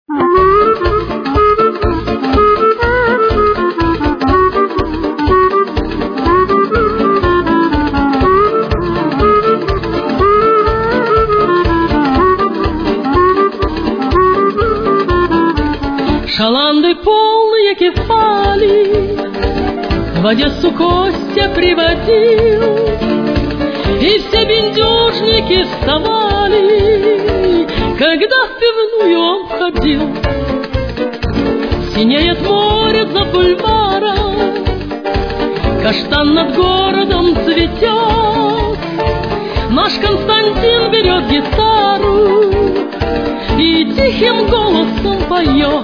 Шаланды полные кефали в Одессу Костя приводил, и все бендюжники вставали, когда в пивную он ходил. Синеет море за бульваром, каштан над городом цветет. Наш Константин берет гитару и тихим голосом поет.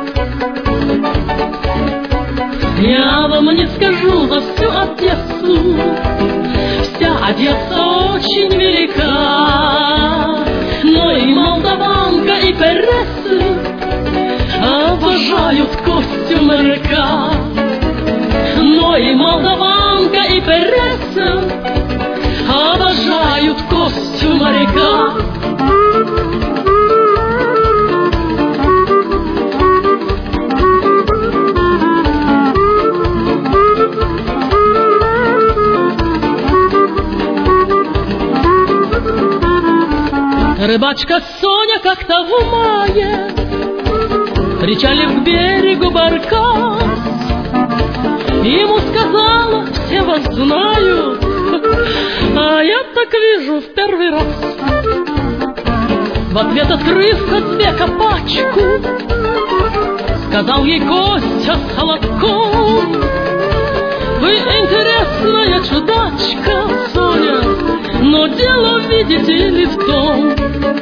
Я вам не скажу за всю Одессу, вся Одесса очень велика, но и молдаванка, и пересы обожают Костю моряка. Но и молдаванка, и пересы обожают Костю моряка. Рыбачка Соня как-то в мае причалив к берегу баркас, ему сказала: все вас знают, а я так вижу в первый раз. В ответ, открыв Казбека пачку, сказал ей Костя с холодком: вы интересная чудачка, Соня, но дело, видите ли, в том.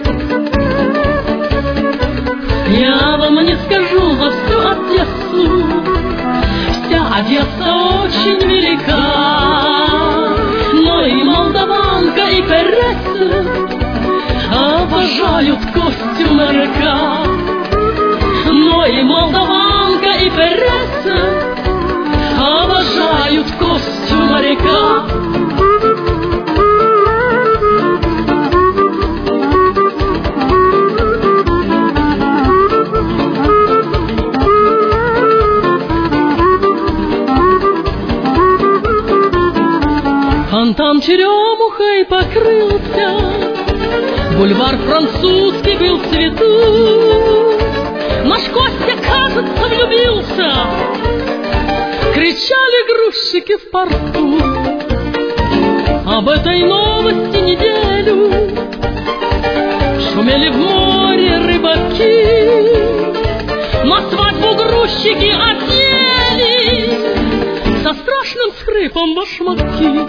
Я вам не скажу за всю Одессу, вся Одесса очень велика, но и молдаванка, и пересы обожают Костю моряка. Но и молдаванка, и пересы обожают Костю моряка. Фонтан черемухой покрылся, бульвар французский был в цвету. Наш Костя, кажется, влюбился, кричали грузчики в порту. Об этой новости неделю шумели в море рыбаки. На свадьбу грузчики одели со страшным скрипом башмаки.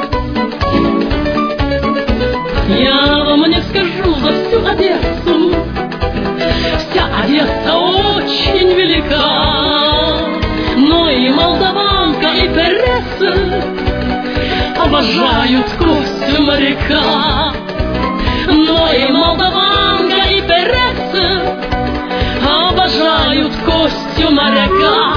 Я вам не скажу за всю Одессу, вся Одесса очень велика, но и молдаванка, и пересы обожают Костю моряка. Но и молдаванка, и пересы обожают Костю моряка.